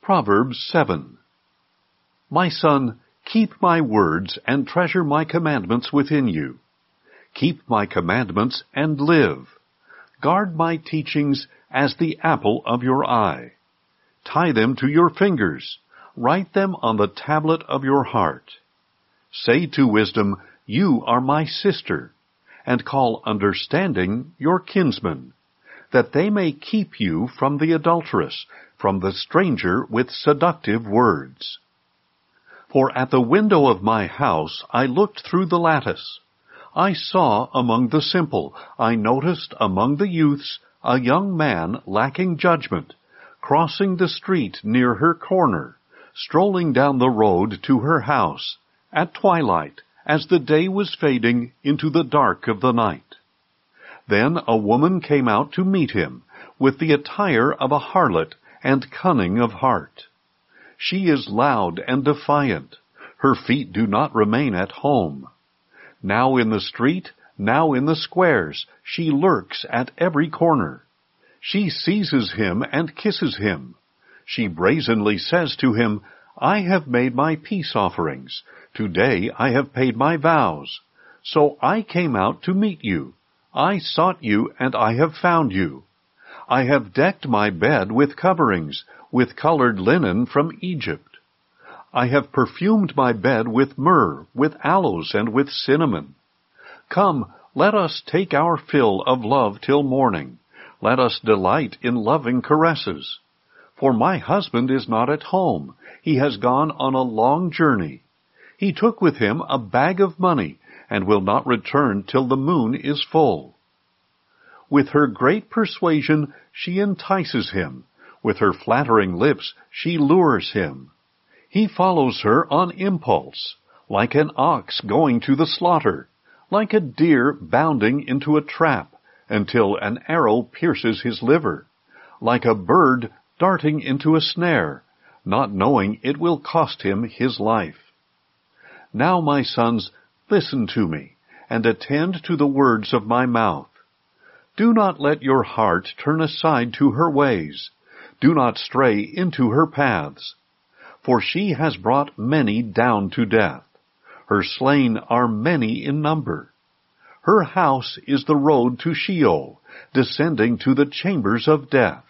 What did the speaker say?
Proverbs 7. My son, keep my words and treasure my commandments within you. Keep my commandments and live. Guard my teachings as the apple of your eye. Tie them to your fingers. Write them on the tablet of your heart. Say to wisdom, you are my sister, and call understanding your kinsman, that they may keep you from the adulteress, from the stranger with seductive words. For at the window of my house I looked through the lattice. I saw among the simple, I noticed among the youths, a young man lacking judgment, crossing the street near her corner, strolling down the road to her house, at twilight, as the day was fading into the dark of the night. Then a woman came out to meet him, with the attire of a harlot and cunning of heart. She is loud and defiant. Her feet do not remain at home. Now in the street, now in the squares, she lurks at every corner. She seizes him and kisses him. She brazenly says to him, I have made my peace offerings. Today I have paid my vows. So I came out to meet you. I sought you, and I have found you. I have decked my bed with coverings, with colored linen from Egypt. I have perfumed my bed with myrrh, with aloes, and with cinnamon. Come, let us take our fill of love till morning. Let us delight in loving caresses. For my husband is not at home. He has gone on a long journey. He took with him a bag of money, and will not return till the moon is full. With her great persuasion she entices him. With her flattering lips she lures him. He follows her on impulse, like an ox going to the slaughter, like a deer bounding into a trap, until an arrow pierces his liver, like a bird darting into a snare, not knowing it will cost him his life. Now, my sons, listen to me, and attend to the words of my mouth. Do not let your heart turn aside to her ways. Do not stray into her paths. For she has brought many down to death. Her slain are many in number. Her house is the road to Sheol, descending to the chambers of death.